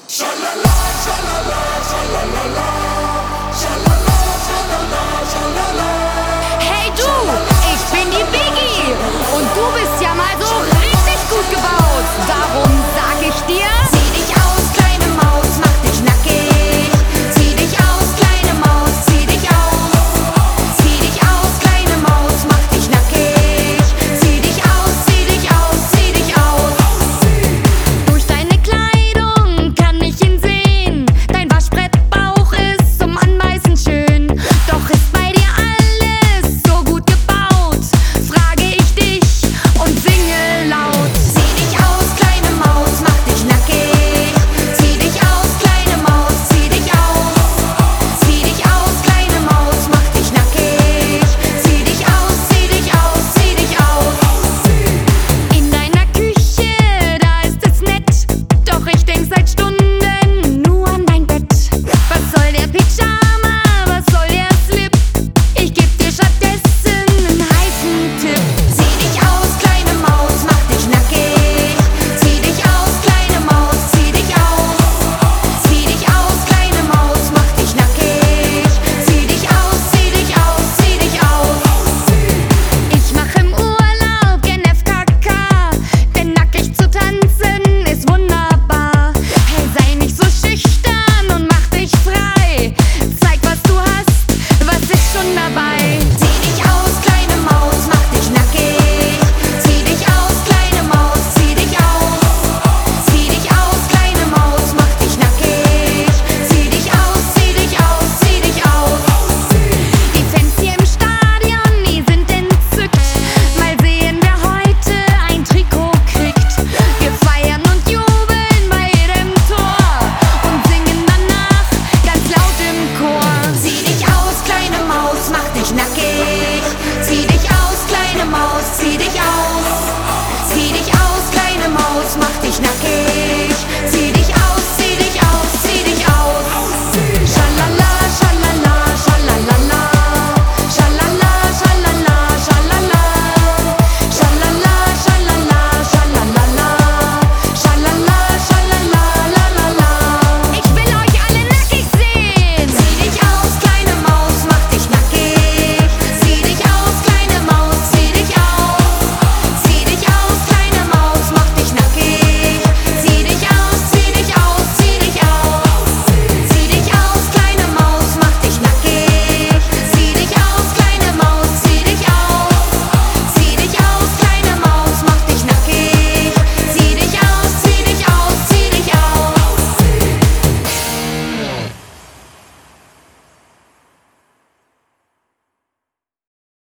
Schalala, schalala, schalalala. Schalala, schalala, schalala. Hey du, ich bin die Biggie und du bist ja mal so richtig gut gebaut. Darum sag ich dir: Zieh dich aus, kleine Maus, mach dich nackig. Zieh dich aus, kleine Maus, zieh dich aus. Zieh dich aus, kleine Maus, mach dich nackig. Zieh dich aus, zieh dich aus, zieh dich aus. Durch deine Kleidung kann ich ihn sehen. Dein Waschbrettbauch ist zum Anbeißen schön. Doch ist bei dir alles so gut gebaut? Frage ich dich und singe laut. Zieh dich aus, kleine Maus, mach dich nackig. Zieh dich aus, kleine Maus, zieh dich aus. Zieh dich aus, kleine Maus, mach dich nackig. Zieh dich aus, zieh dich aus, zieh dich aus. In deiner Küche, da ist es nett. Doch ich denk seit Stunden nur an dein Bett. Was soll der Pyjama, was soll der Slip? Ich geb dir stattdessen einen heißen Tipp. Zieh dich aus, kleine Maus, mach dich nackig. Zieh dich aus, kleine Maus, zieh dich aus. Zieh dich aus, kleine Maus, mach dich nackig. Zieh dich aus, zieh dich aus, zieh dich aus. Ich mach im Urlaub gern FKK, denn nackig zu tanzen ist wunderbar. Hey, sei nicht so schüchtern und mach dich frei. Zeig, was du hast, was ist schon dabei. Zieh dich aus, kleine Maus, mach dich nackig. Zieh dich aus, kleine Maus, zieh dich aus. Zieh dich aus, kleine Maus, mach dich nackig. Zieh dich aus, zieh dich aus, zieh dich aus. Die Fans hier im Stadion, die sind entzückt. Mal sehen, wer heute ein Trikot kriegt. Wir feiern und jubeln bei jedem Tor und singen danach ganz laut im Chor. Zieh dich aus, kleine Maus, mach dich nackig. Zieh dich aus, kleine Maus, zieh dich aus. Zieh dich aus, kleine Maus, mach dich nackig.